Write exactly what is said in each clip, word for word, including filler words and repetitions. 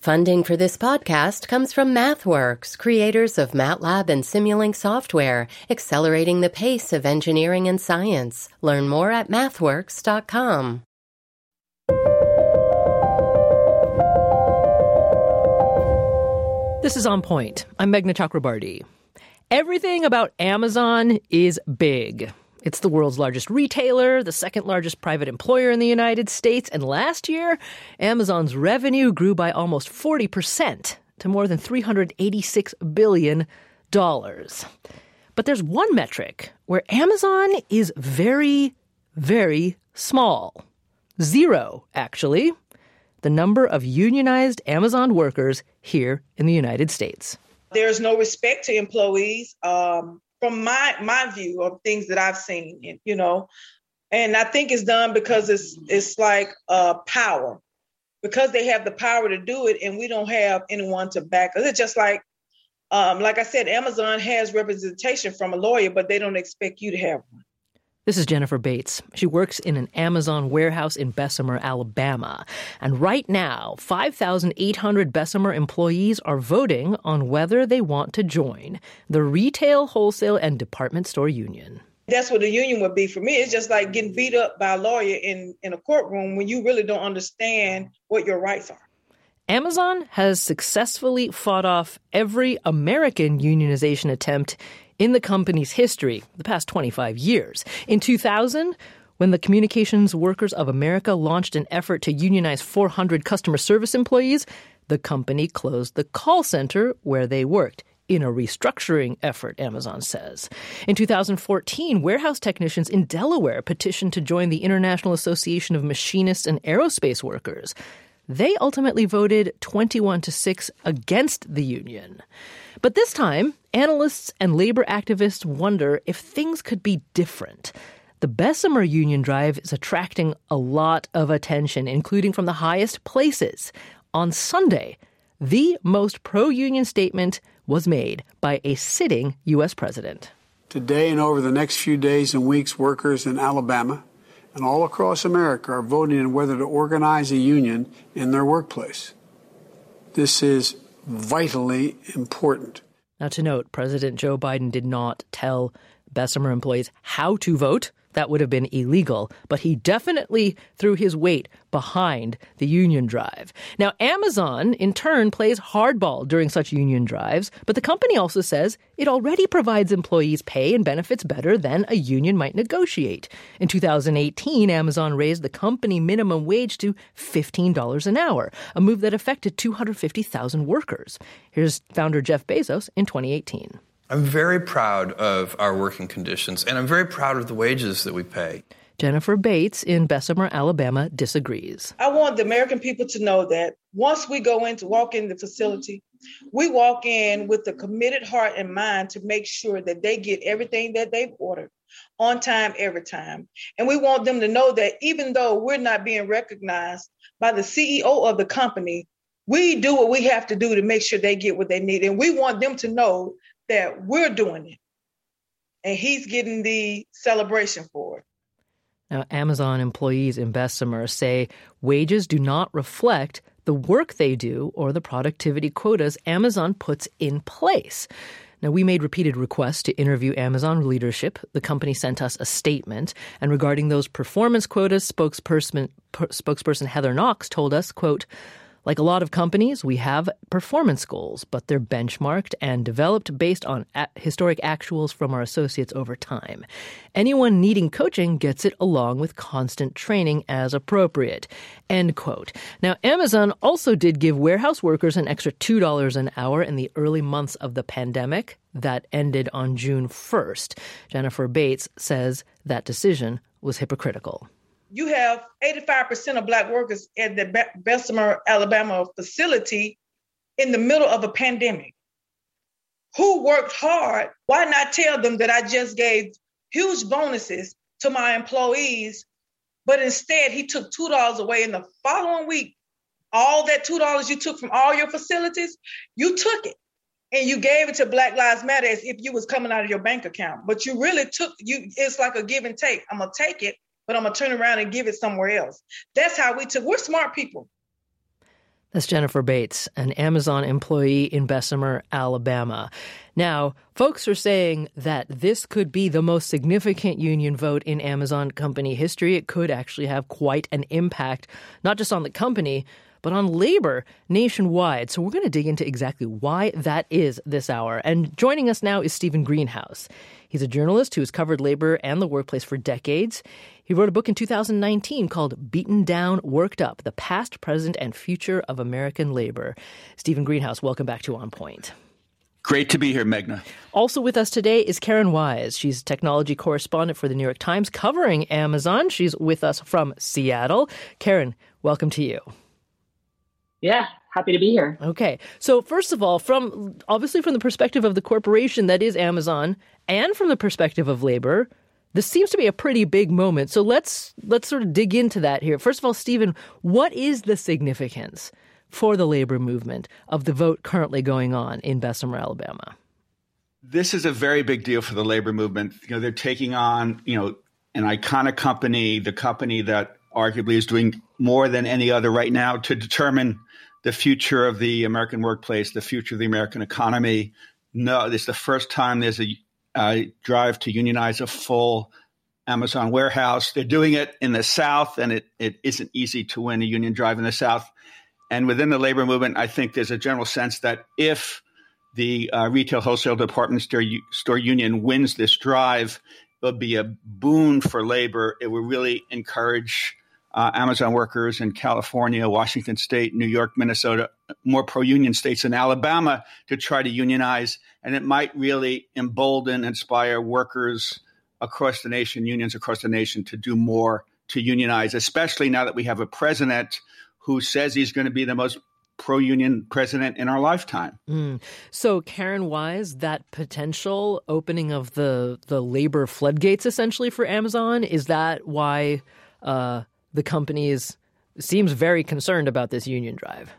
Funding for this podcast comes from MathWorks, creators of MATLAB and Simulink software, accelerating the pace of engineering and science. Learn more at mathworks dot com. This is On Point. I'm Meghna Chakrabarti. Everything about Amazon is big. It's the world's largest retailer, the second largest private employer in the United States, and last year, Amazon's revenue grew by almost forty percent to more than three hundred eighty-six billion dollars. But there's one metric where Amazon is very, very small. Zero, actually. The number of unionized Amazon workers here in the United States. There's no respect to employees. Um From my my view of things that I've seen, you know, and I think it's done because it's it's like uh, power, because they have the power to do it, and we don't have anyone to back us. It's just like, um, like I said, Amazon has representation from a lawyer, but they don't expect you to have one. This is Jennifer Bates. She works in an Amazon warehouse in Bessemer, Alabama. And right now, five thousand eight hundred Bessemer employees are voting on whether they want to join the Retail, Wholesale, and Department Store Union. That's what the union would be for me. It's just like getting beat up by a lawyer in, in a courtroom when you really don't understand what your rights are. Amazon has successfully fought off every American unionization attempt in the company's history, the past twenty-five years. In two thousand, when the Communications Workers of America launched an effort to unionize four hundred customer service employees, the company closed the call center where they worked, in a restructuring effort, Amazon says. In two thousand fourteen, warehouse technicians in Delaware petitioned to join the International Association of Machinists and Aerospace Workers. They ultimately voted twenty-one to six against the union. But this time, analysts and labor activists wonder if things could be different. The Bessemer Union Drive is attracting a lot of attention, including from the highest places. On Sunday, the most pro-union statement was made by a sitting U S president. Today and over the next few days and weeks, workers in Alabama and all across America are voting on whether to organize a union in their workplace. This is vitally important. Now, to note, President Joe Biden did not tell Bessemer employees how to vote. That would have been illegal, but he definitely threw his weight behind the union drive. Now, Amazon, in turn, plays hardball during such union drives, but the company also says it already provides employees pay and benefits better than a union might negotiate. In two thousand eighteen, Amazon raised the company minimum wage to fifteen dollars an hour, a move that affected two hundred fifty thousand workers. Here's founder Jeff Bezos in twenty eighteen. I'm very proud of our working conditions, and I'm very proud of the wages that we pay. Jennifer Bates in Bessemer, Alabama, disagrees. I want the American people to know that once we go in to walk in the facility, we walk in with a committed heart and mind to make sure that they get everything that they've ordered on time, every time. And we want them to know that even though we're not being recognized by the C E O of the company, we do what we have to do to make sure they get what they need. And we want them to know that we're doing it, and he's getting the celebration for it. Now, Amazon employees in Bessemer say wages do not reflect the work they do or the productivity quotas Amazon puts in place. Now, we made repeated requests to interview Amazon leadership. The company sent us a statement. And regarding those performance quotas, spokesperson, per, spokesperson Heather Knox told us, quote, "Like a lot of companies, we have performance goals, but they're benchmarked and developed based on a- historic actuals from our associates over time. Anyone needing coaching gets it along with constant training as appropriate." End quote. Now, Amazon also did give warehouse workers an extra two dollars an hour in the early months of the pandemic. That ended on June first. Jennifer Bates says that decision was hypocritical. You have eighty-five percent of Black workers at the Be- Bessemer, Alabama facility in the middle of a pandemic who worked hard. Why not tell them that I just gave huge bonuses to my employees, but instead he took two dollars away in the following week? All that two dollars you took from all your facilities, you took it and you gave it to Black Lives Matter as if you was coming out of your bank account. But you really took, you. It's like a give and take. I'm going to take it, but I'm going to turn around and give it somewhere else. That's how we took. We're smart people. That's Jennifer Bates, an Amazon employee in Bessemer, Alabama. Now, folks are saying that this could be the most significant union vote in Amazon company history. It could actually have quite an impact, not just on the company, but on labor nationwide. So we're going to dig into exactly why that is this hour. And joining us now is Stephen Greenhouse. He's a journalist who has covered labor and the workplace for decades. He wrote a book in two thousand nineteen called Beaten Down, Worked Up, The Past, Present, and Future of American Labor. Stephen Greenhouse, welcome back to On Point. Great to be here, Meghna. Also with us today is Karen Wise. She's technology correspondent for the New York Times covering Amazon. She's with us from Seattle. Karen, welcome to you. Yeah, happy to be here. Okay. So first of all, from obviously from the perspective of the corporation that is Amazon and from the perspective of labor, this seems to be a pretty big moment. So let's let's sort of dig into that here. First of all, Stephen, what is the significance for the labor movement of the vote currently going on in Bessemer, Alabama? This is a very big deal for the labor movement. You know, they're taking on, you know, an iconic company, the company that arguably is doing more than any other right now to determine the future of the American workplace, the future of the American economy. No, this is the first time there's a uh, drive to unionize a full Amazon warehouse. They're doing it in the South, and it, it isn't easy to win a union drive in the South. And within the labor movement, I think there's a general sense that if the uh, retail wholesale department store, store union wins this drive, it'll be a boon for labor. It will really encourage uh, Amazon workers in California, Washington State, New York, Minnesota, more pro-union states, and Alabama to try to unionize. And it might really embolden, inspire workers across the nation, unions across the nation to do more to unionize, especially now that we have a president who says he's going to be the most pro-union president in our lifetime. Mm. So, Karen Wise, that potential opening of the, the labor floodgates essentially for Amazon, is that why uh, the company is, seems very concerned about this union drive?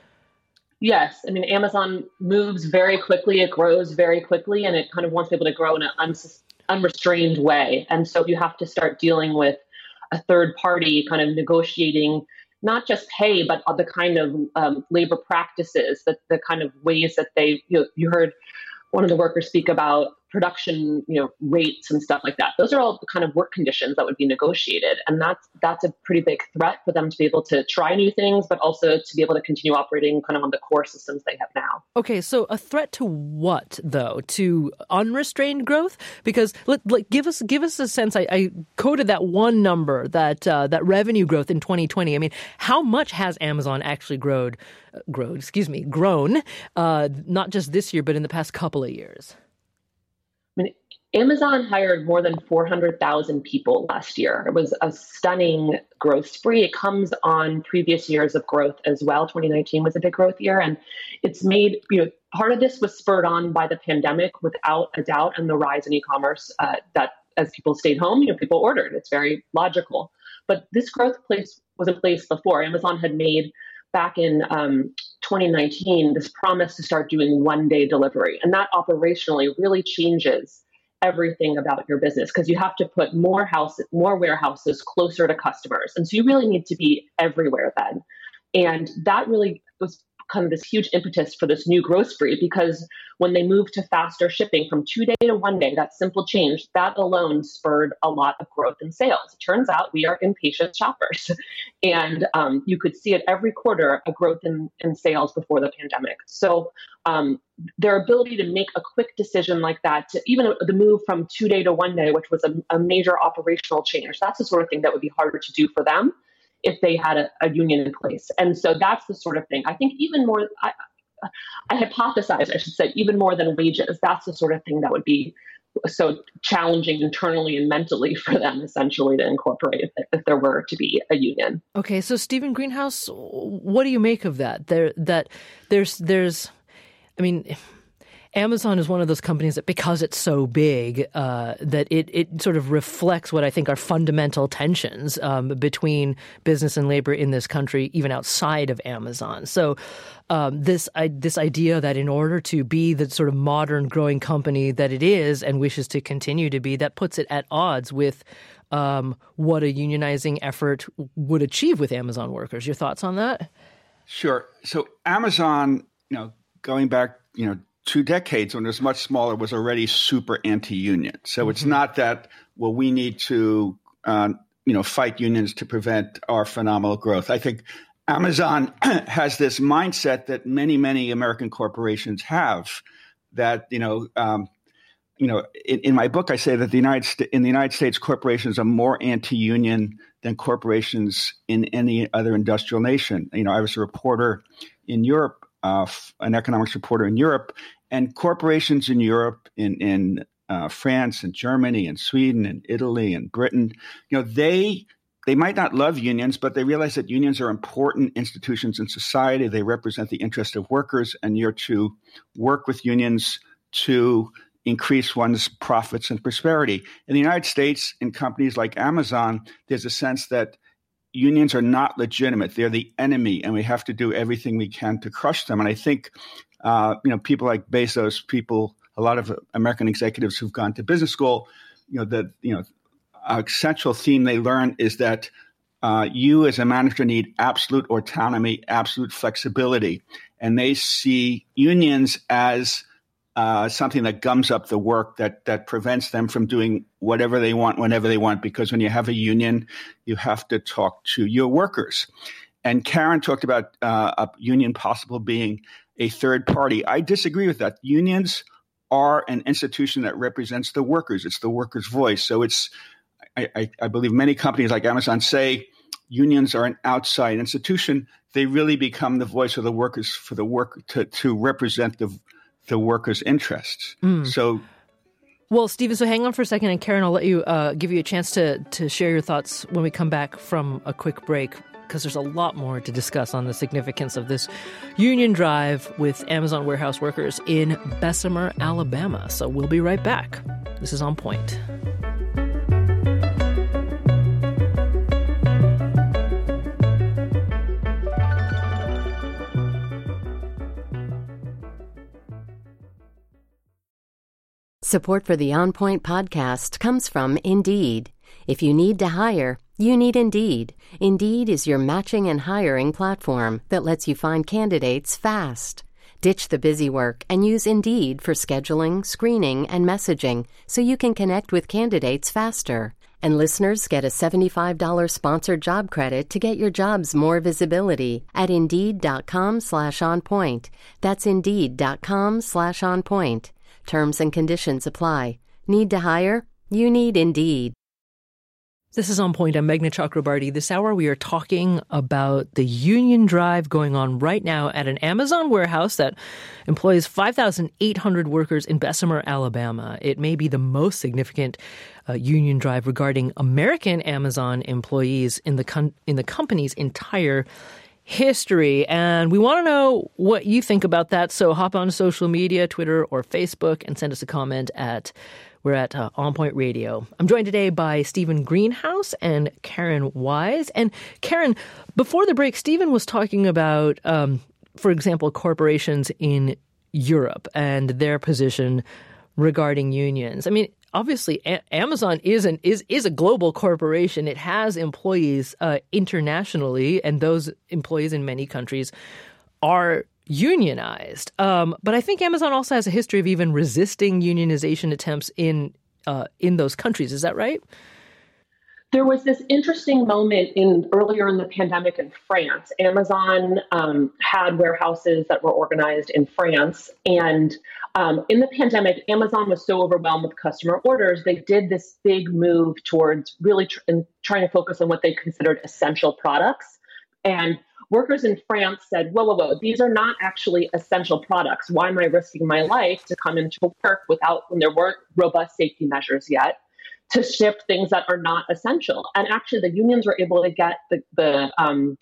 Yes. I mean, Amazon moves very quickly. It grows very quickly, and it kind of wants people to grow in an uns- unrestrained way. And so you have to start dealing with a third party kind of negotiating not just pay, but the kind of um, labor practices, that the kind of ways that they, you know, you heard one of the workers speak about production, you know, rates and stuff like that. Those are all the kind of work conditions that would be negotiated. And that's that's a pretty big threat for them to be able to try new things, but also to be able to continue operating kind of on the core systems they have now. Okay, so a threat to what, though? To unrestrained growth? Because let, let, give us give us a sense. I, I quoted that one number, that uh, that revenue growth in twenty twenty. I mean, how much has Amazon actually grown, uh, grown, excuse me, grown, uh, not just this year, but in the past couple of years? I mean, Amazon hired more than four hundred thousand people last year. It was a stunning growth spree. It comes on previous years of growth as well. twenty nineteen was a big growth year. And it's made, you know, part of this was spurred on by the pandemic, without a doubt, and the rise in e-commerce uh, that as people stayed home, you know, people ordered. It's very logical. But this growth place was in place before. Amazon had made back in um, twenty nineteen, this promise to start doing one-day delivery. And that operationally really changes everything about your business, because you have to put more houses, more warehouses closer to customers. And so you really need to be everywhere then. And that really was kind of this huge impetus for this new growth spree, because when they moved to faster shipping from two day to one day, that simple change, that alone spurred a lot of growth in sales. It turns out we are impatient shoppers. And um, you could see it every quarter, a growth in, in sales before the pandemic. So um, their ability to make a quick decision like that, to even the move from two day to one day, which was a, a major operational change, that's the sort of thing that would be harder to do for them if they had a, a union in place. And so that's the sort of thing. I think even more, I, I hypothesize, I should say, even more than wages, that's the sort of thing that would be so challenging internally and mentally for them, essentially, to incorporate if, if there were to be a union. Okay, so Stephen Greenhouse, what do you make of that? There, that there's, there's, I mean, Amazon is one of those companies that, because it's so big, uh, that it, it sort of reflects what I think are fundamental tensions um, between business and labor in this country, even outside of Amazon. So um, this I, this idea that in order to be the sort of modern growing company that it is and wishes to continue to be, that puts it at odds with um, what a unionizing effort would achieve with Amazon workers. Your thoughts on that? Sure. So Amazon, you know, going back, you know, two decades when it was much smaller, was already super anti-union. So mm-hmm. it's not that, well, we need to, uh, you know, fight unions to prevent our phenomenal growth. I think Amazon has this mindset that many, many American corporations have that, you know, um, you know, in, in my book, I say that the United St- in the United States, corporations are more anti-union than corporations in any other industrial nation. You know, I was a reporter in Europe, uh, an economics reporter in Europe, and corporations in Europe, in in uh, France and Germany and Sweden and Italy and Britain, you know, they they might not love unions, but they realize that unions are important institutions in society. They represent the interest of workers, and you're to work with unions to increase one's profits and prosperity. In the United States, in companies like Amazon, there's a sense that unions are not legitimate. They're the enemy, and we have to do everything we can to crush them. And I think, uh, you know, people like Bezos, people, a lot of American executives who've gone to business school, you know, the, you know, a central theme they learn is that uh, you as a manager need absolute autonomy, absolute flexibility. And they see unions as Uh, something that gums up the work, that that prevents them from doing whatever they want, whenever they want, because when you have a union, you have to talk to your workers. And Karen talked about uh, a union possible being a third party. I disagree with that. Unions are an institution that represents the workers. It's the workers' voice. So it's, I, I, I believe many companies like Amazon say unions are an outside institution. They really become the voice of the workers for the work to, to represent the the workers' interests. Mm. So, well, Stephen, so hang on for a second, and Karen, I'll let you uh, give you a chance to to share your thoughts when we come back from a quick break, because there's a lot more to discuss on the significance of this union drive with Amazon warehouse workers in Bessemer, Alabama. So we'll be right back. This is On Point. Support for the On Point podcast comes from Indeed. If you need to hire, you need Indeed. Indeed is your matching and hiring platform that lets you find candidates fast. Ditch the busy work and use Indeed for scheduling, screening, and messaging so you can connect with candidates faster. And listeners get a seventy-five dollars sponsored job credit to get your jobs more visibility at Indeed.com slash on point. That's Indeed.com slash on point. Terms and conditions apply. Need to hire? You need Indeed. This is On Point. I'm Meghna Chakrabarty. This hour we are talking about the union drive going on right now at an Amazon warehouse that employs five thousand eight hundred workers in Bessemer, Alabama. It may be the most significant uh, union drive regarding American Amazon employees in the con- in the company's entire history. And we want to know what you think about that. So hop on social media, Twitter or Facebook, and send us a comment at, we're at uh, On Point Radio. I'm joined today by Stephen Greenhouse and Karen Wise. And Karen, before the break, Stephen was talking about, um, for example, corporations in Europe and their position regarding unions. I mean, obviously, a- Amazon is an is is a global corporation. It has employees uh, internationally, and those employees in many countries are unionized. Um, but I think Amazon also has a history of even resisting unionization attempts in uh, in those countries. Is that right? There was this interesting moment in earlier in the pandemic in France. Amazon um, had warehouses that were organized in France. And um, in the pandemic, Amazon was so overwhelmed with customer orders, they did this big move towards really tr- and trying to focus on what they considered essential products. And workers in France said, whoa, whoa, whoa, these are not actually essential products. Why am I risking my life to come into work without, when there weren't robust safety measures yet, to ship things that are not essential? And actually, the unions were able to get the the, um,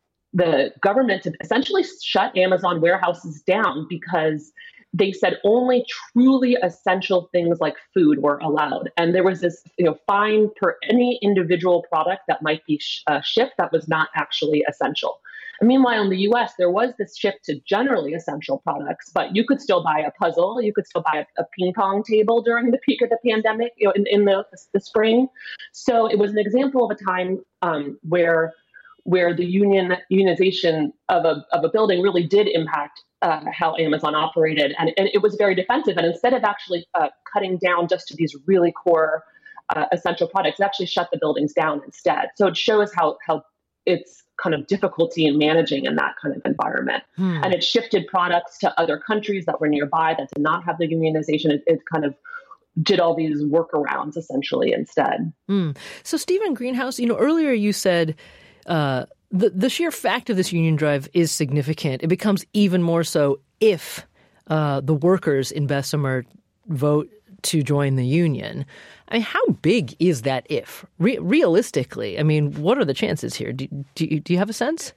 the government to essentially shut Amazon warehouses down because they said only truly essential things like food were allowed. And there was this, you know, fine per any individual product that might be sh- uh, shipped that was not actually essential. And meanwhile, in the U S, there was this shift to generally essential products, but you could still buy a puzzle, you could still buy a, a ping pong table during the peak of the pandemic, you know, in, in the, the spring. So it was an example of a time um, where where the union unionization of a of a building really did impact uh, how Amazon operated, and, and it was very defensive. And instead of actually uh, cutting down just to these really core uh, essential products, it actually shut the buildings down instead. So it shows how how it's kind of difficulty in managing in that kind of environment. Hmm. And it shifted products to other countries that were nearby that did not have the unionization. It, it kind of did all these workarounds essentially instead. Hmm. So Stephen Greenhouse, you know, earlier you said uh, the, the sheer fact of this union drive is significant. It becomes even more so if uh, the workers in Bessemer vote to join the union. I mean, how big is that if? Re- realistically, I mean, what are the chances here? Do, do, you, do you have a sense?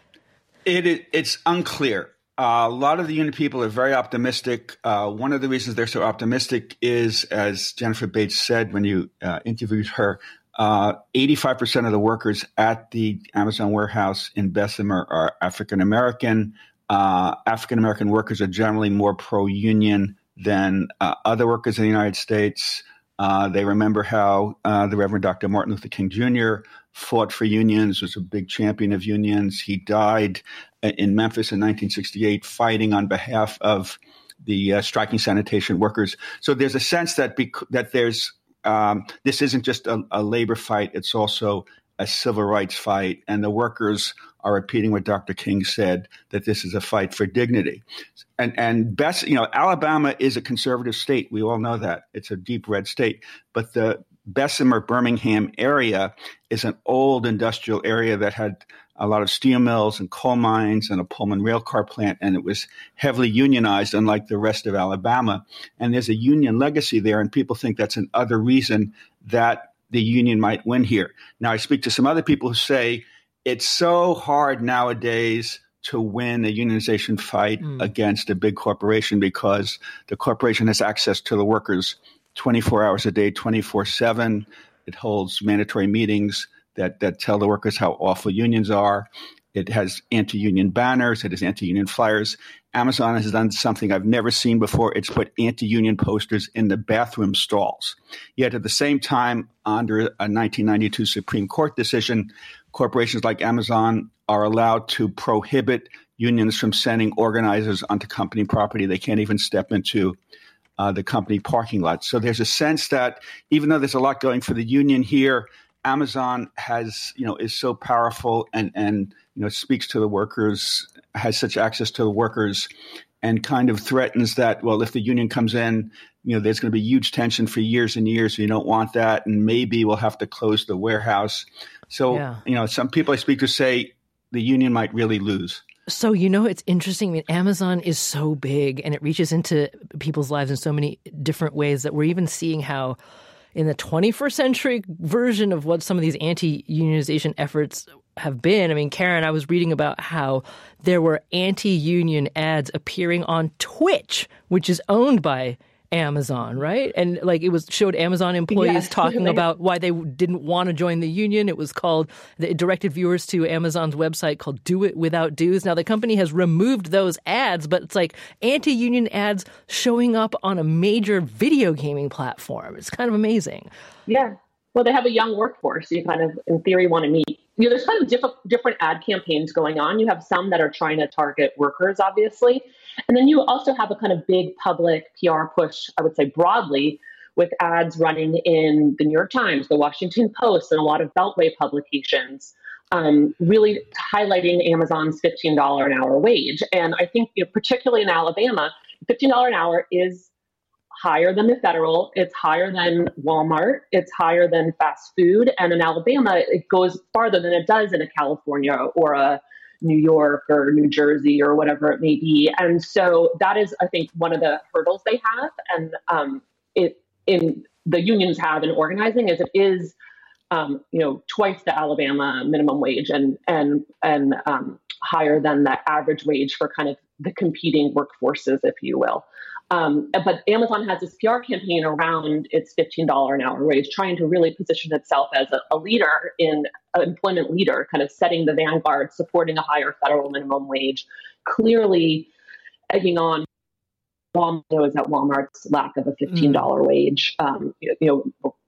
It, it It's unclear. Uh, a lot of the union people are very optimistic. Uh, one of the reasons they're so optimistic is, as Jennifer Bates said when you uh, interviewed her, uh, eighty-five percent of the workers at the Amazon warehouse in Bessemer are African American. Uh, African American workers are generally more pro-union than uh, other workers in the United States. Uh, they remember how uh, the Reverend Doctor Martin Luther King Junior fought for unions, was a big champion of unions. He died in Memphis in nineteen sixty-eight fighting on behalf of the uh, striking sanitation workers. So there's a sense that bec- that there's um, this isn't just a, a labor fight, it's also a civil rights fight. And the workers are repeating what Doctor King said, that this is a fight for dignity. And and best, you know, Alabama is a conservative state. We all know that. It's a deep red state. But the Bessemer, Birmingham area is an old industrial area that had a lot of steel mills and coal mines and a Pullman railcar plant, and it was heavily unionized, unlike the rest of Alabama. And there's a union legacy there, and people think that's another reason that the union might win here. Now, I speak to some other people who say it's so hard nowadays to win a unionization fight mm. against a big corporation because the corporation has access to the workers twenty-four hours a day, twenty-four seven. It holds mandatory meetings that, that tell the workers how awful unions are. It has anti-union banners. It has anti-union flyers. Amazon has done something I've never seen before. It's put anti-union posters in the bathroom stalls. Yet at the same time, under a nineteen ninety-two Supreme Court decision, corporations like Amazon are allowed to prohibit unions from sending organizers onto company property. They can't even step into uh, the company parking lot. So there's a sense that even though there's a lot going for the union here, Amazon has, you know, is so powerful and, and, you know, speaks to the workers, has such access to the workers, and kind of threatens that, well, if the union comes in, you know, there's going to be huge tension for years and years. And you don't want that. And maybe we'll have to close the warehouse. So, yeah. you know, some people I speak to say the union might really lose. So, you know, it's interesting. I mean, Amazon is so big and it reaches into people's lives in so many different ways that we're even seeing how in the twenty-first century version of what some of these anti-unionization efforts have been. I mean, Karen, I was reading about how there were anti-union ads appearing on Twitch, which is owned by Amazon, right? And like it was showed Amazon employees yes, talking really. about why they didn't want to join the union. It was called, it directed viewers to Amazon's website called Do It Without Dues. Now the company has removed those ads, but it's like anti-union ads showing up on a major video gaming platform. It's kind of amazing. Yeah. Well, they have a young workforce. You kind of, in theory, want to meet. You know, there's kind of diff- different ad campaigns going on. You have some that are trying to target workers, obviously. And then you also have a kind of big public P R push, I would say broadly, with ads running in the New York Times, the Washington Post, and a lot of Beltway publications, um, really highlighting Amazon's fifteen dollars an hour wage. And I think, you know, particularly in Alabama, fifteen dollars an hour is higher than the federal, it's higher than Walmart, it's higher than fast food. And in Alabama, it goes farther than it does in a California or a New York or New Jersey or whatever it may be. And so that is, I think, one of the hurdles they have. And um, it in the unions have in organizing is it is, um, you know, twice the Alabama minimum wage and and and um, higher than the average wage for kind of the competing workforces, if you will. Um, but Amazon has this P R campaign around its fifteen dollars an hour wage, trying to really position itself as a, a leader in an employment leader, kind of setting the vanguard, supporting a higher federal minimum wage, clearly egging on Walmart knows that Walmart's lack of a fifteen dollars mm. wage, um, you, you know,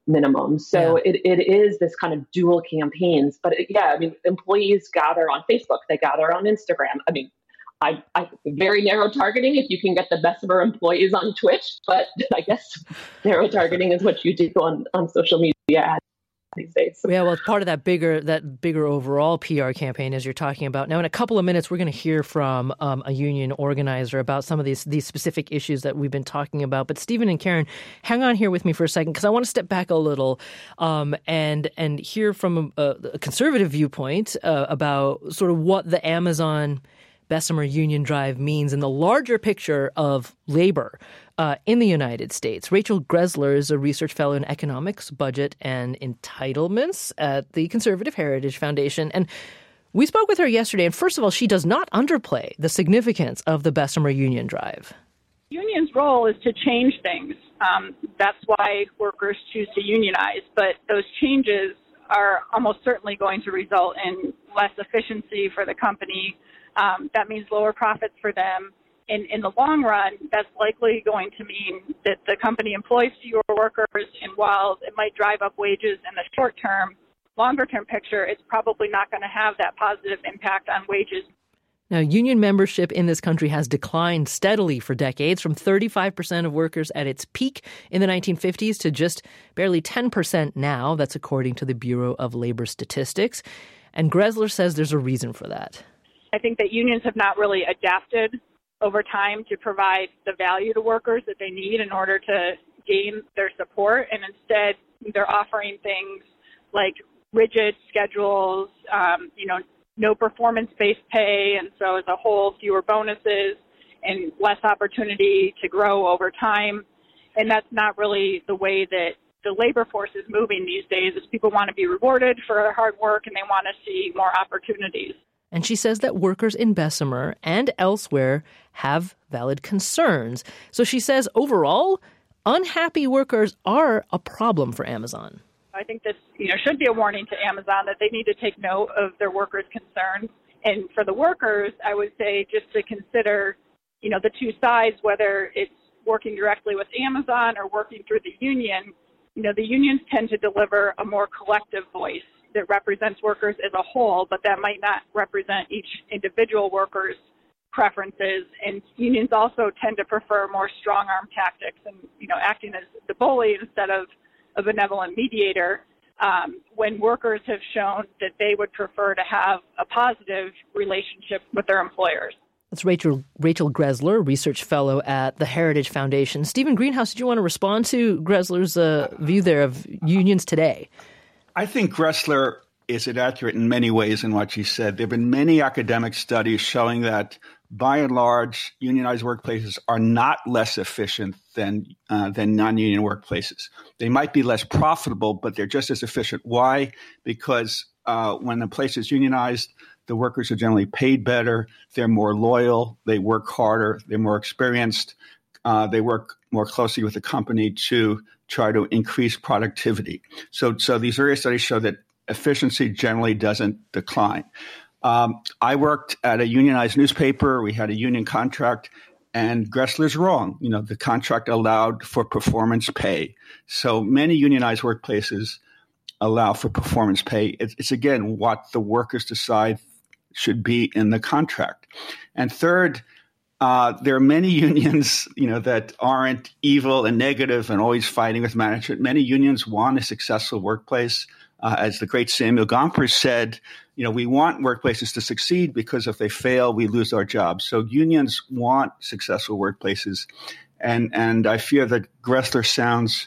minimum. So Yeah. it, it is this kind of dual campaigns. But it, yeah, I mean, employees gather on Facebook, they gather on Instagram. I mean, I, I very narrow targeting if you can get the Bessemer employees on Twitch, but I guess narrow targeting is what you do on, on social media these days. Yeah, well, it's part of that bigger that bigger overall P R campaign as you're talking about. Now, in a couple of minutes, we're going to hear from um, a union organizer about some of these these specific issues that we've been talking about. But Stephen and Karen, hang on here with me for a second because I want to step back a little um, and and hear from a, a conservative viewpoint uh, about sort of what the Amazon Bessemer Union Drive means in the larger picture of labor uh, in the United States. Rachel Greszler is a research fellow in economics, budget, and entitlements at the Conservative Heritage Foundation. And we spoke with her yesterday. And first of all, she does not underplay the significance of the Bessemer Union Drive. Union's role is to change things. Um, that's why workers choose to unionize. But those changes are almost certainly going to result in less efficiency for the company. Um, that means lower profits for them. In, in the long run, that's likely going to mean that the company employs fewer workers, and while it might drive up wages in the short term, longer term picture, it's probably not going to have that positive impact on wages. Now, union membership in this country has declined steadily for decades, from thirty-five percent of workers at its peak in the nineteen fifties to just barely ten percent now. That's according to the Bureau of Labor Statistics. And Greszler says there's a reason for that. I think that unions have not really adapted over time to provide the value to workers that they need in order to gain their support. And instead, they're offering things like rigid schedules, um, you know, no performance-based pay, and so as a whole, fewer bonuses and less opportunity to grow over time. And that's not really the way that the labor force is moving these days, is people want to be rewarded for their hard work and they want to see more opportunities. And she says that workers in Bessemer and elsewhere have valid concerns. So she says overall, unhappy workers are a problem for Amazon. I think this, you know, should be a warning to Amazon that they need to take note of their workers' concerns. And for the workers, I would say just to consider, you know, the two sides, whether it's working directly with Amazon or working through the union. You know, the unions tend to deliver a more collective voice that represents workers as a whole, but that might not represent each individual worker's preferences. And unions also tend to prefer more strong-arm tactics and, you know, acting as the bully instead of a benevolent mediator, um, when workers have shown that they would prefer to have a positive relationship with their employers. That's Rachel Rachel Greszler, research fellow at the Heritage Foundation. Stephen Greenhouse, did you want to respond to Greszler's uh, view there of unions today? I think Greszler is inaccurate in many ways in what she said. There have been many academic studies showing that, by and large, unionized workplaces are not less efficient than uh, than non-union workplaces. They might be less profitable, but they're just as efficient. Why? Because uh, when the place is unionized, the workers are generally paid better. They're more loyal. They work harder. They're more experienced. Uh, they work more closely with the company to try to increase productivity. So, so these various studies show that efficiency generally doesn't decline. Um, I worked at a unionized newspaper. We had a union contract, and Greszler's wrong. You know, the contract allowed for performance pay. So many unionized workplaces allow for performance pay. It's, it's again, what the workers decide should be in the contract. And third, Uh, there are many unions, you know, that aren't evil and negative and always fighting with management. Many unions want a successful workplace. Uh, as the great Samuel Gompers said, you know, we want workplaces to succeed because if they fail, we lose our jobs. So unions want successful workplaces. And, and I fear that Greszler sounds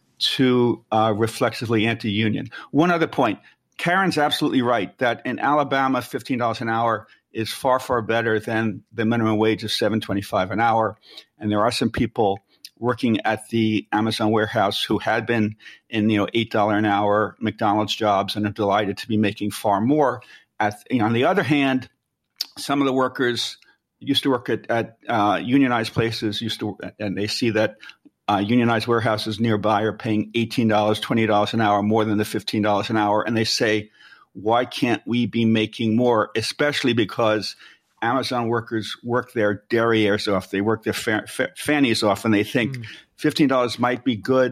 too uh, reflexively anti-union. One other point. Karen's absolutely right that in Alabama, fifteen dollars an hour is far, far better than the minimum wage of seven dollars and twenty-five cents an hour. And there are some people working at the Amazon warehouse who had been in, you know, eight dollars an hour McDonald's jobs and are delighted to be making far more. At, you know, on the other hand, some of the workers used to work at, at uh, unionized places, used to, and they see that uh, unionized warehouses nearby are paying eighteen dollars, twenty dollars an hour more than the fifteen dollars an hour. And they say, why can't we be making more, especially because Amazon workers work their derrieres off, they work their fa- fa- fannies off, and they think mm. fifteen dollars might be good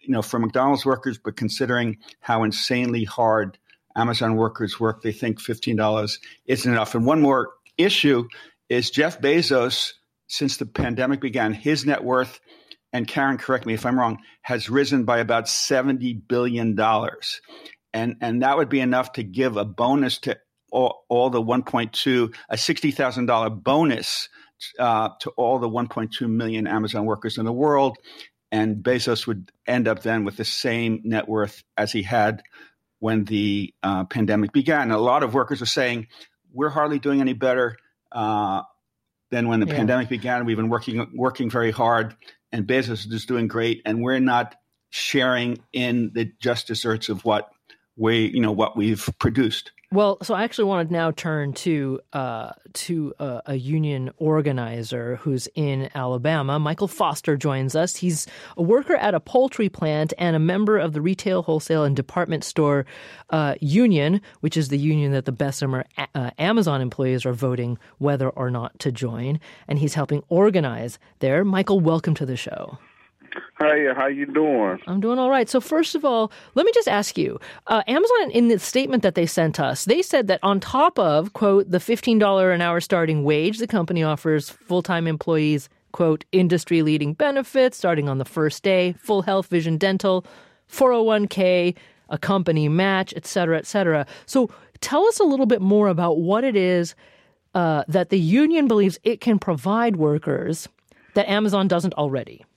you know, for McDonald's workers, but considering how insanely hard Amazon workers work, they think fifteen dollars isn't enough. And one more issue is Jeff Bezos, since the pandemic began, his net worth, and Karen, correct me if I'm wrong, has risen by about seventy billion dollars. And, and that would be enough to give a bonus to all, all the one point two, a sixty thousand dollars bonus uh, to all the one point two million Amazon workers in the world. And Bezos would end up then with the same net worth as he had when the uh, pandemic began. A lot of workers are saying, we're hardly doing any better uh, than when the yeah. pandemic began. We've been working working very hard, and Bezos is doing great, and we're not sharing in the just desserts of what we, you know, what we've produced. Well, so I actually want to now turn to uh, to uh, a union organizer who's in Alabama. Michael Foster joins us. He's a worker at a poultry plant and a member of the Retail, Wholesale, and Department Store uh, Union, which is the union that the Bessemer uh, Amazon employees are voting whether or not to join. And he's helping organize there. Michael, welcome to the show. Hi, how you doing? I'm doing all right. So first of all, let me just ask you, uh, Amazon, in the statement that they sent us, they said that on top of, quote, the fifteen dollars an hour starting wage, the company offers full-time employees, quote, industry-leading benefits starting on the first day, full health, vision, dental, four oh one k, a company match, et cetera, et cetera. So tell us a little bit more about what it is uh, that the union believes it can provide workers that Amazon doesn't already.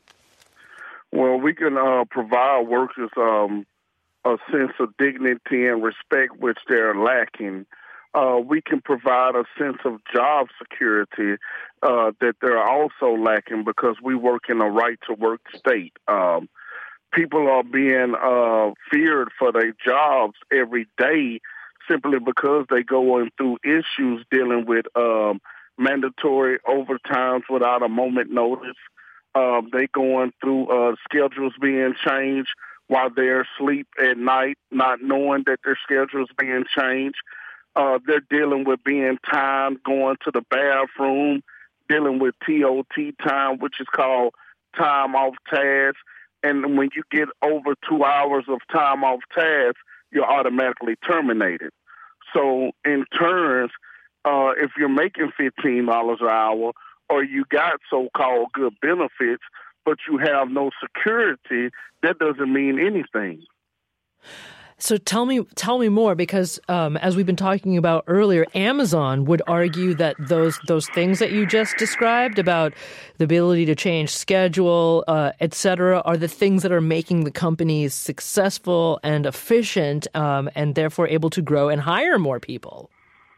Well, we can uh, provide workers um, a sense of dignity and respect, which they're lacking. Uh, we can provide a sense of job security uh, that they're also lacking because we work in a right-to-work state. Um, people are being uh, feared for their jobs every day simply because they going through issues dealing with um, mandatory overtimes without a moment notice. Uh, they going through uh, schedules being changed while they're asleep at night, not knowing that their schedule's being changed. Uh, they're dealing with being timed, going to the bathroom, dealing with T O T time, which is called time off task. And when you get over two hours of time off task, you're automatically terminated. So in turns, uh, if you're making fifteen dollars an hour, or you got so-called good benefits, but you have no security, that doesn't mean anything. So tell me tell me more, because um, as we've been talking about earlier, Amazon would argue that those those things that you just described about the ability to change schedule, uh, et cetera, are the things that are making the companies successful and efficient um, and therefore able to grow and hire more people.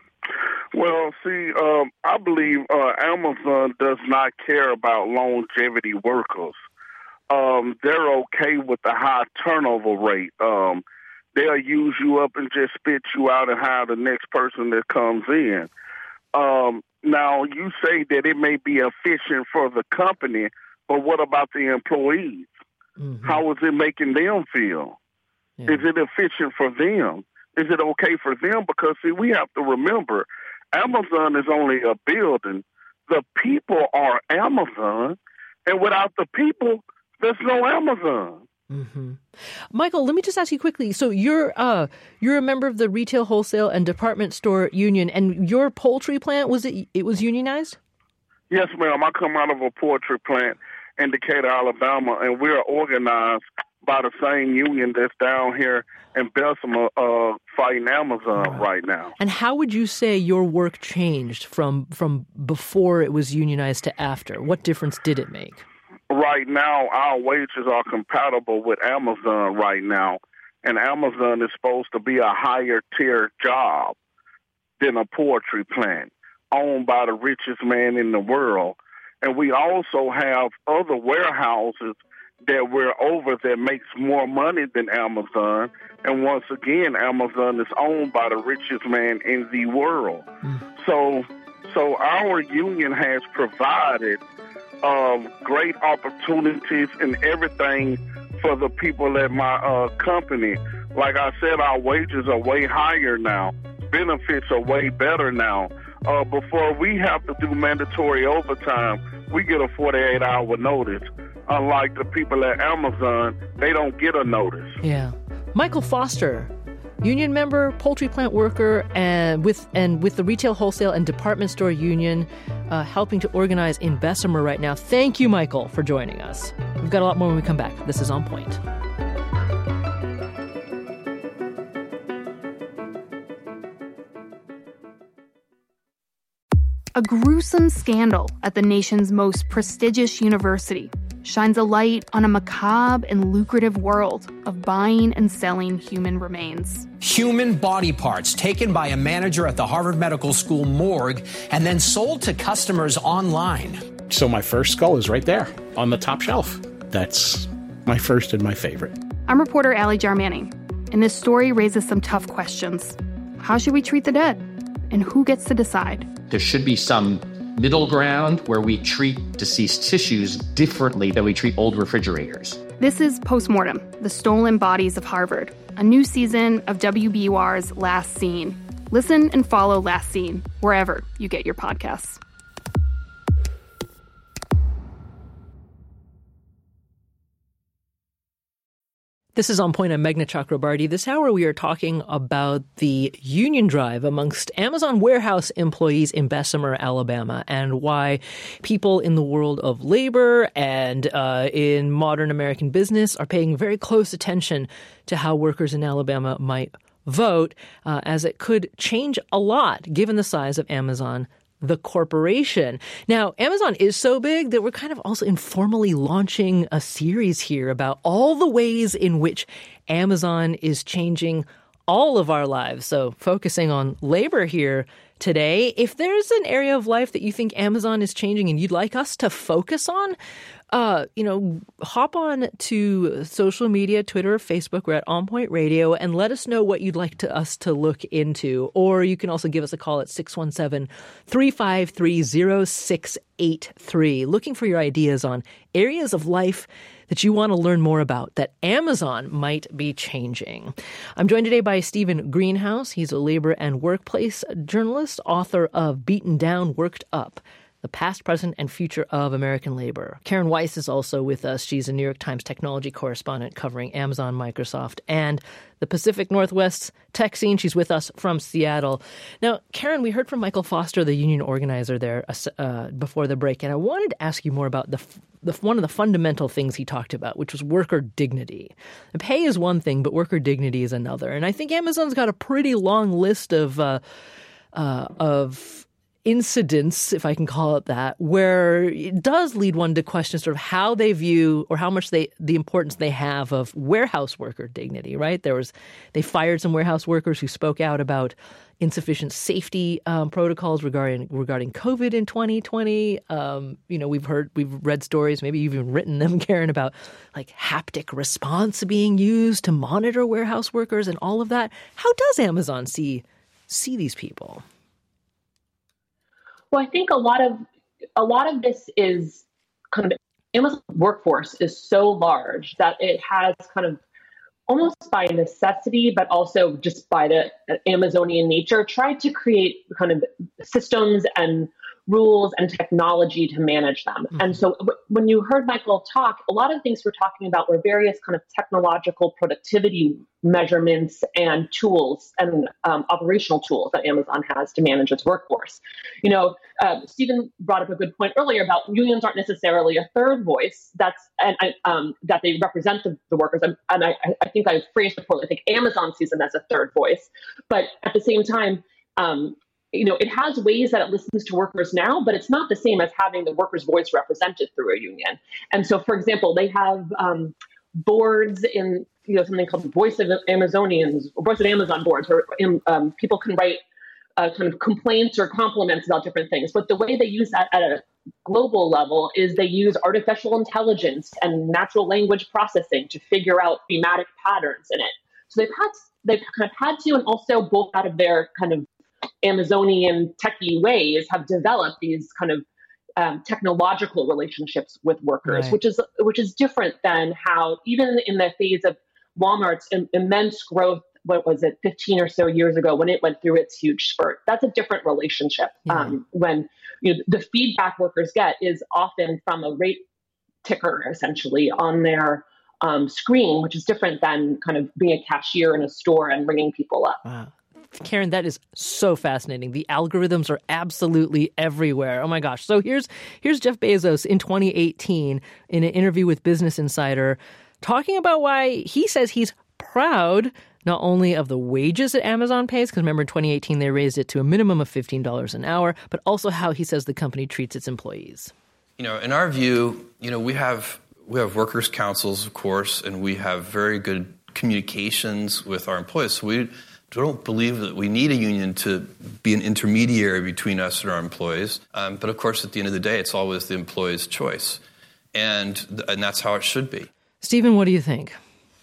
Well, see, um, I believe uh, Amazon does not care about longevity workers. Um, they're okay with the high turnover rate. Um, they'll use you up and just spit you out and hire the next person that comes in. Um, now, you say that it may be efficient for the company, but what about the employees? Mm-hmm. How is it making them feel? Yeah. Is it efficient for them? Is it okay for them? Because, see, we have to remember, Amazon is only a building. The people are Amazon, and without the people, there's no Amazon. Mm-hmm. Michael, let me just ask you quickly. So you're uh, you're a member of the Retail, Wholesale, and Department Store Union, and your poultry plant, was it it was unionized? Yes, ma'am. I come out of a poultry plant in Decatur, Alabama, and we're organized by the same union that's down here in Bessemer uh, fighting Amazon right. right now. And how would you say your work changed from from before it was unionized to after? What difference did it make? Right now, our wages are compatible with Amazon right now, and Amazon is supposed to be a higher tier job than a poultry plant owned by the richest man in the world. And we also have other warehouses that we're over that makes more money than Amazon. And once again, Amazon is owned by the richest man in the world. Mm. So so our union has provided uh, great opportunities and everything for the people at my uh, company. Like I said, our wages are way higher now. Benefits are way better now. Uh, before we have to do mandatory overtime, we get a forty-eight hour notice. unlike the people at Amazon, they don't get a notice. Yeah. Michael Foster, union member, poultry plant worker, and with and with the Retail, Wholesale, and Department Store Union, uh, helping to organize in Bessemer right now. Thank you, Michael, for joining us. We've got a lot more when we come back. This is On Point. A gruesome scandal at the nation's most prestigious university shines a light on a macabre and lucrative world of buying and selling human remains. Human body parts taken by a manager at the Harvard Medical School morgue and then sold to customers online. So my first skull is right there on the top shelf. That's my first and my favorite. I'm reporter Allie Jarmanning, and this story raises some tough questions. How should we treat the dead? And who gets to decide? There should be some middle ground where we treat deceased tissues differently than we treat old refrigerators. This is Postmortem, The Stolen Bodies of Harvard, a new season of W B U R's Last Scene. Listen and follow Last Scene wherever you get your podcasts. This is On Point. I'm Meghna Chakrabarty. This hour we are talking about the union drive amongst Amazon warehouse employees in Bessemer, Alabama, and why people in the world of labor and uh, in modern American business are paying very close attention to how workers in Alabama might vote, uh, as it could change a lot given the size of Amazon, the corporation. Now, Amazon is so big that we're kind of also informally launching a series here about all the ways in which Amazon is changing all of our lives. So focusing on labor here today. If there's an area of life that you think Amazon is changing and you'd like us to focus on, uh, you know, hop on to social media, Twitter or Facebook. We're at On Point Radio, and let us know what you'd like to, us to look into. Or you can also give us a call at six one seven, three five three, zero six eight three, looking for your ideas on areas of life that you want to learn more about that Amazon might be changing. I'm joined today by Stephen Greenhouse. He's a labor and workplace journalist, author of Beaten Down, Worked Up: The Past, Present, and Future of American Labor. Karen Weiss is also with us. She's a New York Times technology correspondent covering Amazon, Microsoft, and the Pacific Northwest tech scene. She's with us from Seattle. Now, Karen, we heard from Michael Foster, the union organizer there, uh, before the break, and I wanted to ask you more about the, the one of the fundamental things he talked about, which was worker dignity. And pay is one thing, but worker dignity is another. And I think Amazon's got a pretty long list of uh, uh, of incidents, if I can call it that, where it does lead one to question sort of how they view or how much they the importance they have of warehouse worker dignity, right? There was they fired some warehouse workers who spoke out about insufficient safety um, protocols regarding regarding COVID in twenty twenty. Um, you know, we've heard, we've read stories, maybe you've even written them, Karen, about like haptic response being used to monitor warehouse workers and all of that. How does Amazon see see these people? Well, I think a lot of a lot of this is kind of Amazon's workforce is so large that it has kind of almost by necessity, but also just by the Amazonian nature, tried to create kind of systems and rules and technology to manage them. Mm-hmm. And so w- when you heard Michael talk, a lot of things we're talking about were various kind of technological productivity measurements and tools and um, operational tools that Amazon has to manage its workforce. You know, uh, Stephen brought up a good point earlier about unions aren't necessarily a third voice. That's and I, um, that they represent the, the workers. And, and I, I think I phrased it poorly. I think Amazon sees them as a third voice, but at the same time, um, you know, it has ways that it listens to workers now, but it's not the same as having the workers' voice represented through a union. And so, for example, they have um, boards in, you know, something called Voice of Amazonians, Voice of Amazon boards, where um, people can write uh, kind of complaints or compliments about different things. But the way they use that at a global level is they use artificial intelligence and natural language processing to figure out thematic patterns in it. So they've had, they've kind of had to, and also both out of their kind of Amazonian techie ways have developed these kind of um, technological relationships with workers, right. which is which is different than how even in the phase of Walmart's im- immense growth, what was it, fifteen or so years ago when it went through its huge spurt. That's a different relationship. Yeah. Um, when you know, the feedback workers get is often from a rate ticker essentially on their um, screen, which is different than kind of being a cashier in a store and ringing people up. Wow. Karen, that is so fascinating. The algorithms are absolutely everywhere. Oh my gosh. So here's here's Jeff Bezos in twenty eighteen in an interview with Business Insider talking about why he says he's proud not only of the wages that Amazon pays, because remember in twenty eighteen they raised it to a minimum of fifteen dollars an hour, but also how he says the company treats its employees. You know, in our view, you know, we have we have workers' councils, of course, and we have very good communications with our employees. So we don't believe that we need a union to be an intermediary between us and our employees. Um, but of course, at the end of the day, it's always the employee's choice. And, and that's how it should be. Stephen, what do you think?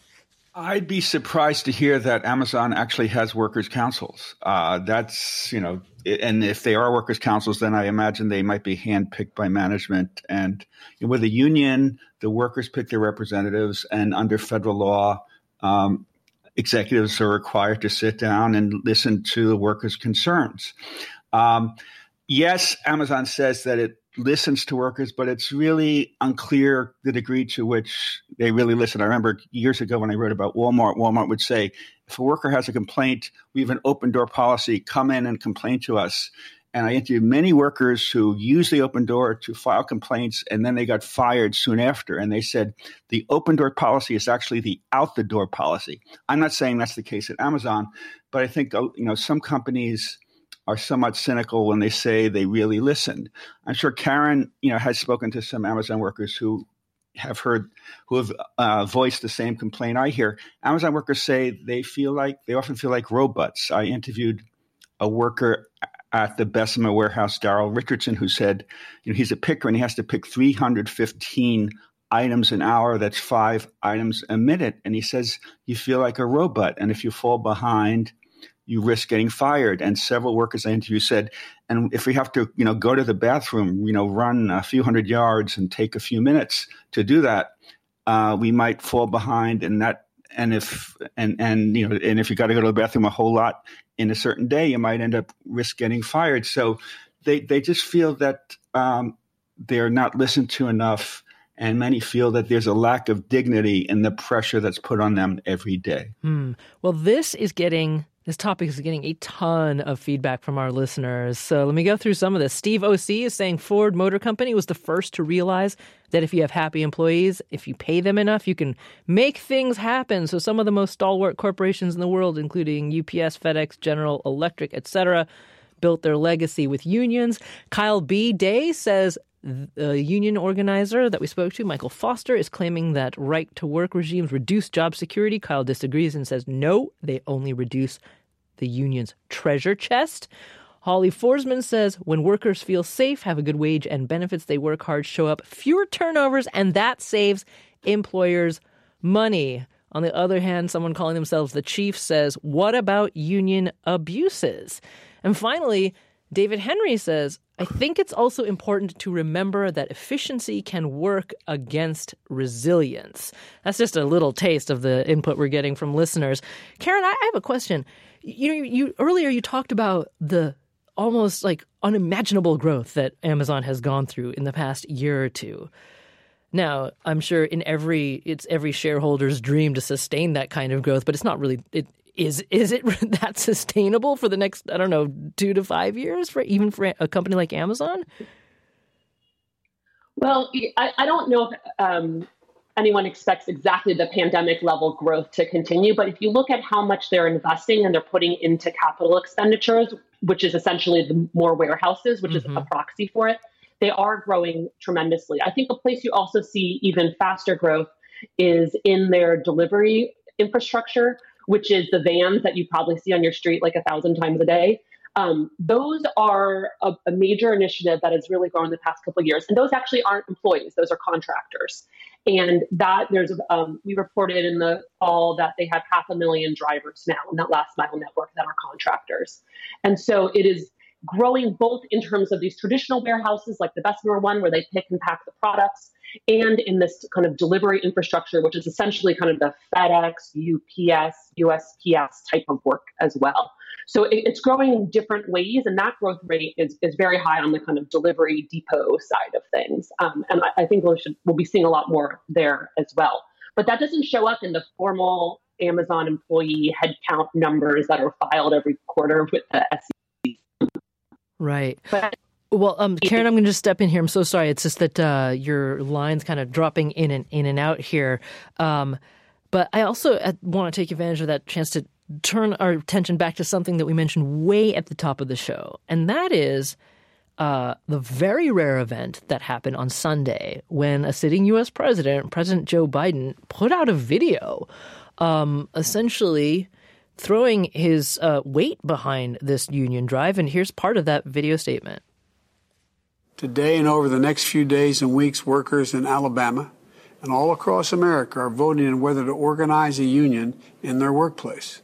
I'd be surprised to hear that Amazon actually has workers' councils. Uh, that's, you know, and if they are workers' councils, then I imagine they might be handpicked by management. And you know, with a union, the workers pick their representatives, and under federal law, um, executives are required to sit down and listen to the workers' concerns. Um, yes, Amazon says that it listens to workers, but it's really unclear the degree to which they really listen. I remember years ago when I wrote about Walmart, Walmart would say, if a worker has a complaint, we have an open door policy, come in and complain to us. And I interviewed many workers who used the open door to file complaints, and then they got fired soon after. And they said the open door policy is actually the out the door policy. I'm not saying that's the case at Amazon, but I think, you know, some companies are somewhat cynical when they say they really listened. I'm sure Karen, you know, has spoken to some Amazon workers who have heard, who have uh, voiced the same complaint I hear. Amazon workers say they feel like, they often feel like robots. I interviewed a worker at the Bessemer warehouse, Darrell Richardson, who said, you know, he's a picker and he has to pick three hundred fifteen items an hour. That's five items a minute. And he says, you feel like a robot. And if you fall behind, you risk getting fired. And several workers I interviewed said, and if we have to, you know, go to the bathroom, you know, run a few hundred yards and take a few minutes to do that, uh, we might fall behind. And that, and if, and, and, you know, and if you got to go to the bathroom a whole lot in a certain day, you might end up risk getting fired. So they, they just feel that um, they're not listened to enough. And many feel that there's a lack of dignity in the pressure that's put on them every day. Hmm. Well, this is getting... This topic is getting a ton of feedback from our listeners. So let me go through some of this. Steve O C is saying Ford Motor Company was the first to realize that if you have happy employees, if you pay them enough, you can make things happen. So some of the most stalwart corporations in the world, including U P S, FedEx, General Electric, et cetera, built their legacy with unions. Kyle B. Day says the union organizer that we spoke to, Michael Foster, is claiming that right-to-work regimes reduce job security. Kyle disagrees and says, no, they only reduce the union's treasure chest. Holly Forsman says, when workers feel safe, have a good wage and benefits, they work hard, show up, fewer turnovers, and that saves employers money. On the other hand, someone calling themselves the chief says, what about union abuses? And finally, David Henry says, I think it's also important to remember that efficiency can work against resilience. That's just a little taste of the input we're getting from listeners. Karen, I have a question. You know, you earlier you talked about the almost like unimaginable growth that Amazon has gone through in the past year or two. Now, I'm sure in every it's every shareholder's dream to sustain that kind of growth, but it's not really it is is it that sustainable for the next, I don't know, two to five years for even for a company like Amazon? Well, I, I don't know if um, anyone expects exactly the pandemic level growth to continue, but if you look at how much they're investing and they're putting into capital expenditures, which is essentially the more warehouses, which mm-hmm. is a proxy for it, they are growing tremendously. I think a place you also see even faster growth is in their delivery infrastructure, which is the vans that you probably see on your street like a thousand times a day. Um, those are a, a major initiative that has really grown the past couple of years. And those actually aren't employees, those are contractors. And that there's, um, we reported in the fall that they have half a million drivers now in that last mile network that are contractors. And so it is growing both in terms of these traditional warehouses like the Bessemer one, where they pick and pack the products, and in this kind of delivery infrastructure, which is essentially kind of the FedEx, U P S, U S P S type of work as well. So it, it's growing in different ways, and that growth rate is, is very high on the kind of delivery depot side of things. Um, and I, I think we'll, should, we'll be seeing a lot more there as well. But that doesn't show up in the formal Amazon employee headcount numbers that are filed every quarter with the S E C. Right. But Well, um, Karen, I'm going to just step in here. I'm so sorry. It's just that uh, your line's kind of dropping in and in and out here. Um, but I also want to take advantage of that chance to turn our attention back to something that we mentioned way at the top of the show, and that is uh, the very rare event that happened on Sunday when a sitting U S president, President Joe Biden, put out a video um, essentially throwing his uh, weight behind this union drive. And here's part of that video statement. Today and over the next few days and weeks, workers in Alabama and all across America are voting on whether to organize a union in their workplace.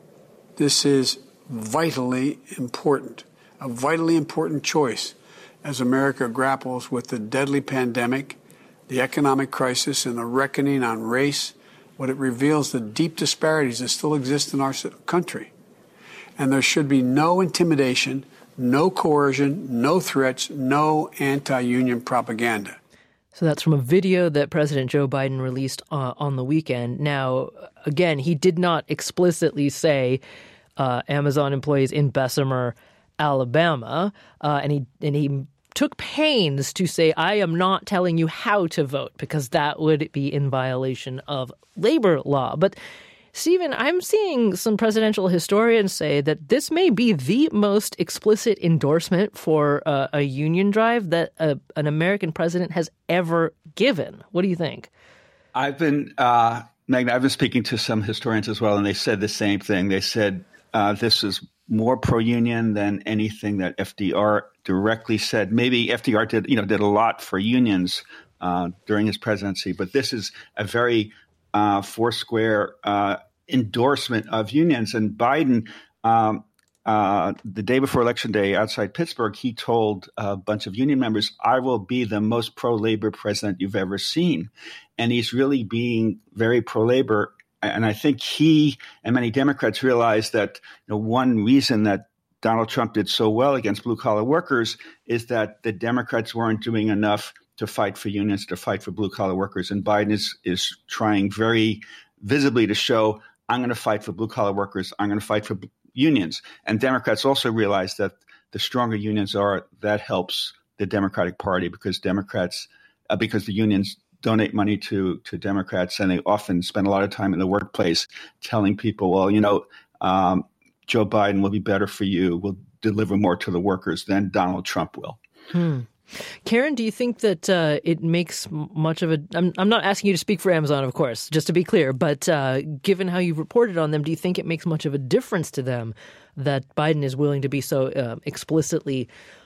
This is vitally important, a vitally important choice as America grapples with the deadly pandemic, the economic crisis, and the reckoning on race. What it reveals the deep disparities that still exist in our country. And there should be no intimidation, no coercion, no threats, no anti-union propaganda. So that's from a video that President Joe Biden released uh, on the weekend. Now, again, he did not explicitly say uh, Amazon employees in Bessemer, Alabama, uh, and he and he took pains to say, I am not telling you how to vote, because that would be in violation of labor law. But Stephen, I'm seeing some presidential historians say that this may be the most explicit endorsement for uh, a union drive that a, an American president has ever given. What do you think? I've been, uh, Magna, I've been speaking to some historians as well, and they said the same thing. They said uh, this is more pro-union than anything that F D R directly said. Maybe F D R did, you know, did a lot for unions uh, during his presidency, but this is a very Uh, Foursquare uh, endorsement of unions. And Biden, um, uh, the day before Election Day outside Pittsburgh, he told a bunch of union members, I will be the most pro-labor president you've ever seen. And he's really being very pro-labor. And I think he and many Democrats realize that, you know, one reason that Donald Trump did so well against blue-collar workers is that the Democrats weren't doing enough to fight for unions, to fight for blue-collar workers. And Biden is, is trying very visibly to show, I'm going to fight for blue-collar workers. I'm going to fight for unions. And Democrats also realize that the stronger unions are, that helps the Democratic Party, because Democrats, uh, because the unions donate money to, to Democrats, and they often spend a lot of time in the workplace telling people, well, you know, um, Joe Biden will be better for you, will deliver more to the workers than Donald Trump will. Hmm. Karen, do you think that uh, it makes much of a – I'm, I'm not asking you to speak for Amazon, of course, just to be clear, but uh, given how you've reported on them, do you think it makes much of a difference to them that Biden is willing to be so uh, explicitly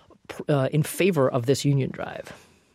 uh, in favor of this union drive?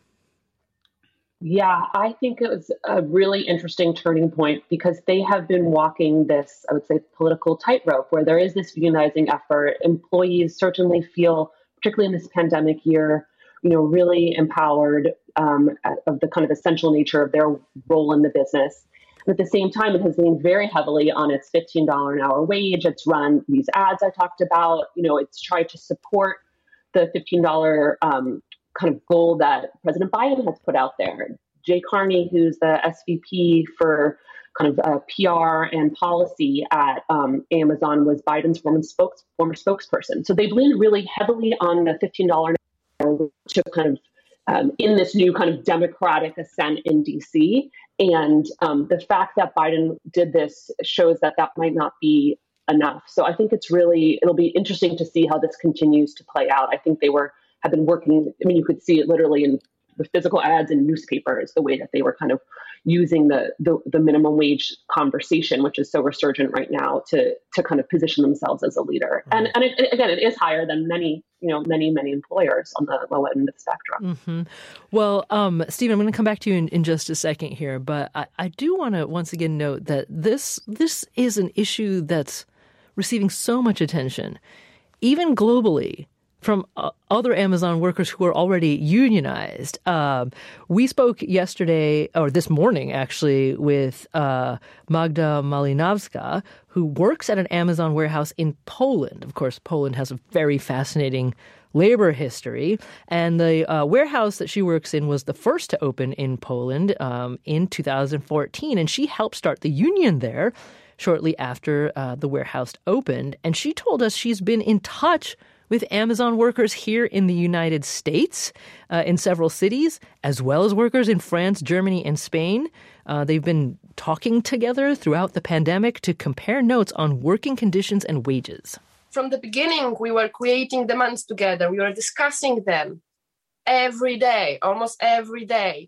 Yeah, I think it was a really interesting turning point, because they have been walking this, I would say, political tightrope where there is this unionizing effort. Employees certainly feel, particularly in this pandemic year, you know, really empowered um, of the kind of essential nature of their role in the business. And at the same time, it has leaned very heavily on its fifteen dollars an hour wage. It's run these ads I talked about. You know, it's tried to support the fifteen dollars um, kind of goal that President Biden has put out there. Jay Carney, who's the S V P for kind of uh, P R and policy at um, Amazon, was Biden's former, spokes, former spokesperson. So they've leaned really heavily on the fifteen dollars to kind of um, in this new kind of democratic ascent in D C. And um, the fact that Biden did this shows that that might not be enough. So I think it's really, it'll be interesting to see how this continues to play out. I think they were, have been working, I mean, you could see it literally in the physical ads in newspapers, the way that they were kind of using the, the the minimum wage conversation, which is so resurgent right now, to to kind of position themselves as a leader. Mm-hmm. And and it, again, it is higher than many, you know, many, many employers on the low end of the spectrum. Mm-hmm. Well, um, Stephen, I'm going to come back to you in, in just a second here, but I, I do want to once again note that this this is an issue that's receiving so much attention, even globally, from uh, other Amazon workers who are already unionized. Um, we spoke yesterday, or this morning actually, with uh, Magda Malinowska, who works at an Amazon warehouse in Poland. Of course, Poland has a very fascinating labor history. And the uh, warehouse that she works in was the first to open in Poland um, in two thousand fourteen. And she helped start the union there shortly after uh, the warehouse opened. And she told us she's been in touch with Amazon workers here in the United States, uh, in several cities, as well as workers in France, Germany, and Spain. Uh, they've been talking together throughout the pandemic to compare notes on working conditions and wages. From the beginning, we were creating demands together. We were discussing them every day, almost every day.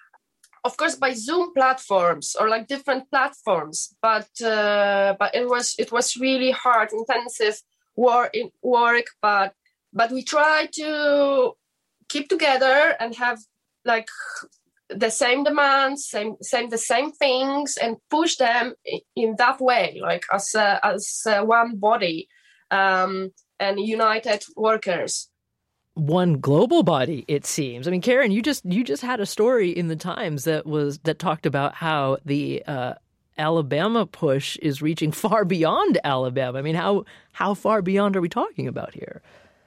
Of course, by Zoom platforms or like different platforms, but uh, but it was it was really hard, intensive work in work. But but we tried to keep together and have like the same demands, same same the same things, and push them in that way, like as a, as a one body um, and united workers. One global body, it seems. I mean, Karen, you just you just had a story in the Times that was that talked about how the uh, Alabama push is reaching far beyond Alabama. I mean, how how far beyond are we talking about here?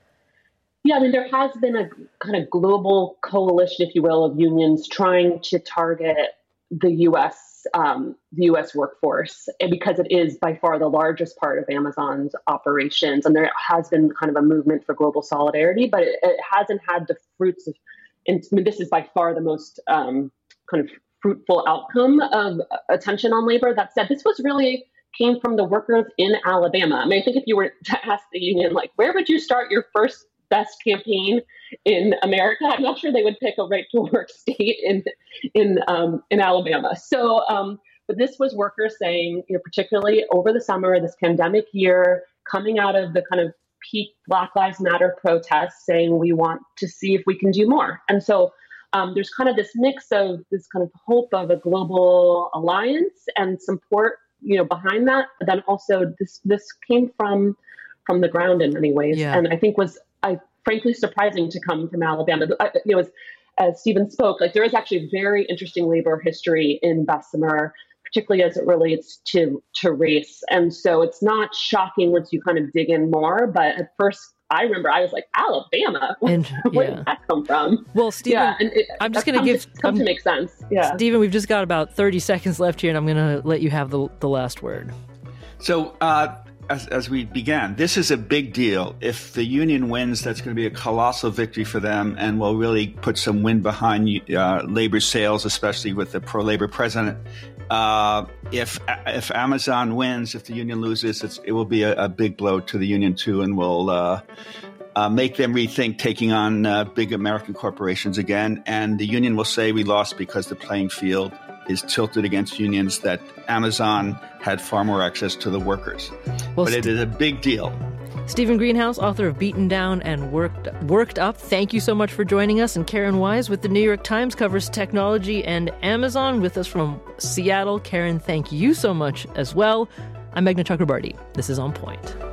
Yeah, I mean, there has been a kind of global coalition, if you will, of unions trying to target the U S um, the U S workforce, and because it is by far the largest part of Amazon's operations, and there has been kind of a movement for global solidarity, but it, it hasn't had the fruits of. And I mean, this is by far the most um, kind of fruitful outcome of attention on labor. That said, this was really came from the workers in Alabama. I mean, I think if you were to ask the union, like, where would you start your first best campaign in America, I'm not sure they would pick a right to work state in in um, in Alabama. So, um, but this was workers saying, you know, particularly over the summer, this pandemic year, coming out of the kind of peak Black Lives Matter protests, saying we want to see if we can do more. And so um, there's kind of this mix of this kind of hope of a global alliance and support, you know, behind that. But then also this this came from from the ground in many ways, yeah. and I think was I frankly surprising to come from Alabama. You know, as, as Stephen spoke, like there is actually a very interesting labor history in Bessemer, particularly as it relates to to race. And so it's not shocking once you kind of dig in more. But at first, I remember I was like, Alabama, and, where yeah. did that come from? Well, Stephen, yeah, and it, I'm just going to give to, come I'm, to make sense. Yeah, Stephen, we've just got about thirty seconds left here, and I'm going to let you have the the last word. So. Uh, As, as we began, this is a big deal. If the union wins, that's going to be a colossal victory for them and will really put some wind behind uh, labor sails, especially with the pro-labor president. Uh, if if Amazon wins, if the union loses, it's, it will be a, a big blow to the union too, and will uh, uh, make them rethink taking on uh, big American corporations again. And the union will say we lost because the playing field is tilted against unions, that Amazon had far more access to the workers. Well, but it is a big deal. Stephen Greenhouse, author of Beaten Down and Worked Worked Up, thank you so much for joining us. And Karen Wise with the New York Times covers technology and Amazon with us from Seattle. Karen, thank you so much as well. I'm Meghna Chakrabarti. This is On Point.